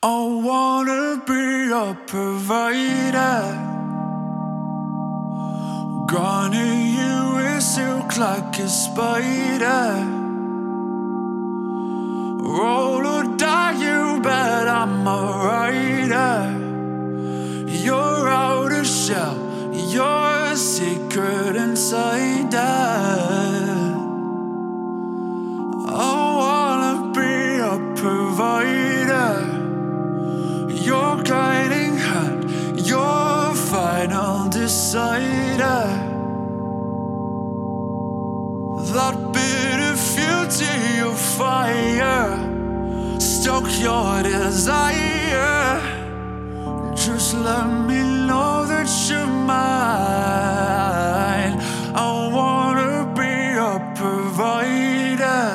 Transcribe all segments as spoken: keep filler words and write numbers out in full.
I wanna be a provider. Gonna you with silk like a spider. Roll or die, you bet I'm a rider. You're out of shell, you're a secret insider. I wanna be a provider. Your guiding hand, your final decider. That bit of fuel to your fire, stoke your desire. Just let me know that you're mine. I wanna be a provider.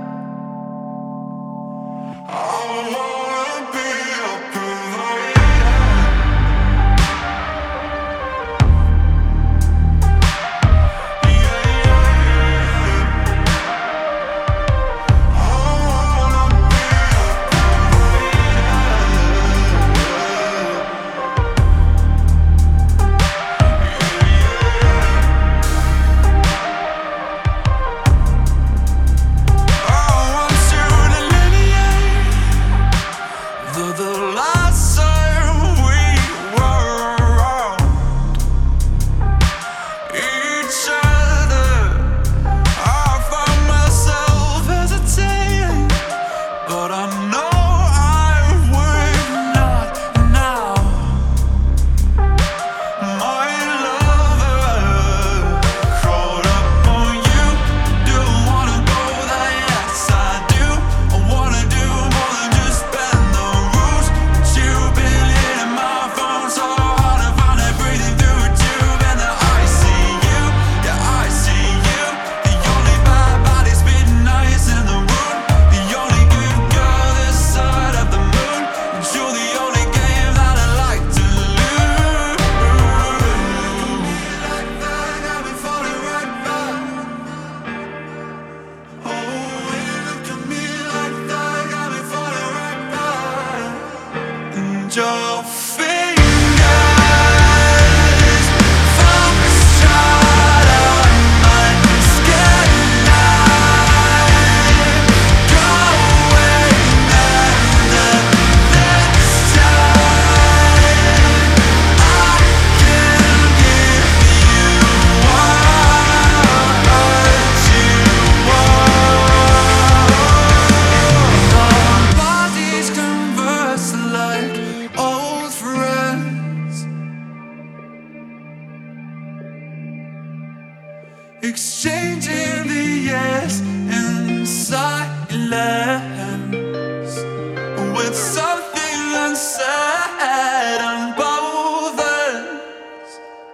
I wanna be a your fingers, foxtrot on my skin line. Going under this time. I can give you what you want. Our bodies converse like old friends, exchanging the yes and silence, with something unsaid on both ends.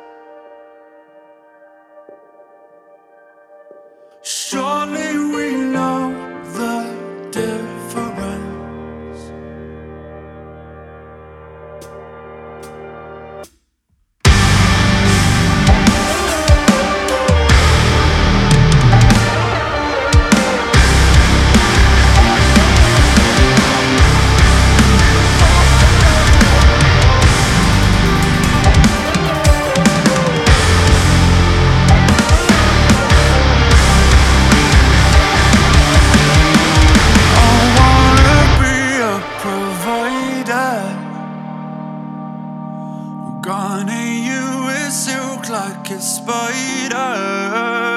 Surely we know the difference. Gonna you with silk like a spider.